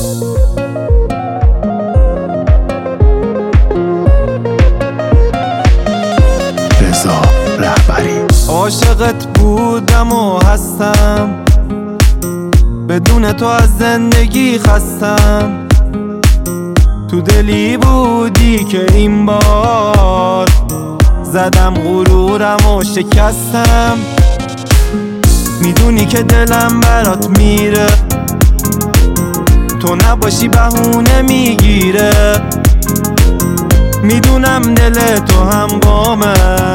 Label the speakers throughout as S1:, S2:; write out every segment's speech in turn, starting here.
S1: رضا رهبری.
S2: عاشقت بودم و هستم، بدون تو از زندگی خستم. تو دلی بودی که این بار زدم غرورم و شکستم. میدونی که دلم برات میره، تو نباشی بهونه میگیره. میدونم دل تو هم بامه،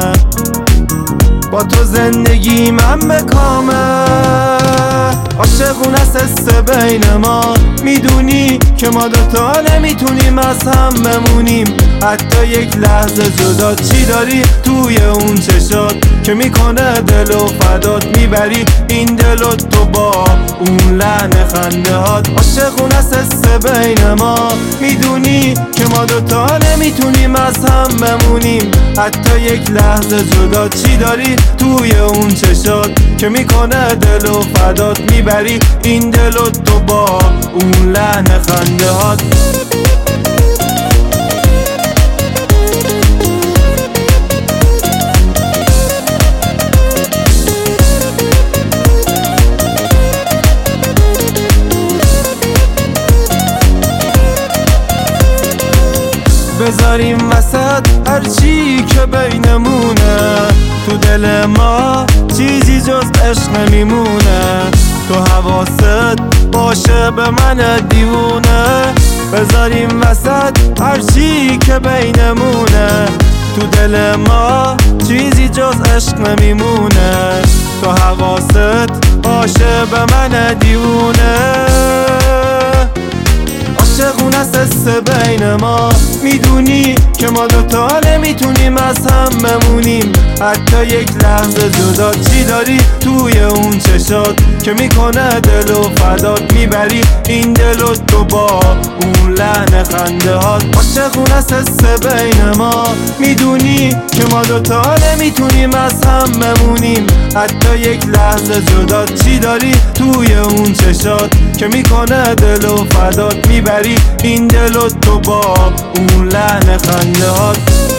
S2: با تو زندگی من بکامه. عاشقون است بین ما، میدونی که ما دوتا نمیتونیم از هم بمونیم. حتی یک لحظه جدا چی داری توی اون چشات که میکنه دل و فدات. میبری این دل و تو با اون لحن خنده هات. عاشقون است بین ما، میدونی که ما دوتا نمیتونیم از هم بمونیم. حتی یک لحظه جدا چی داری توی اون چشات که میکنه دل و فدات. میبری این دل و تو با اون لحن خنده هات. بذاریم وسط هرچی که بینمونه، تو دل ما چیزی جز عشق نمیمونه. تو حواست باشه به من دیوونه. بذاریم وسط هرچی که بینمونه، تو دل ما چیزی جز عشق نمیمونه. تو حواست باشه به من دیوونه. عاشقون است بین ما، میدونی که ما دوتا نمیتونیم از هم بمونیم. حتی یک لحظه جدا چی داری توی اون چشات که میکنه دل و فدات. میبری این دل و تو با اون لحن خنده هات. عاشقون است بین ما، میدونی که ما دوتا نمیتونیم از هم بمونیم. حتی یک لحظه جدا چی داری توی اون چشات که میکنه دل و فدات. میبری این دل و تو با اون لحن خنده هات.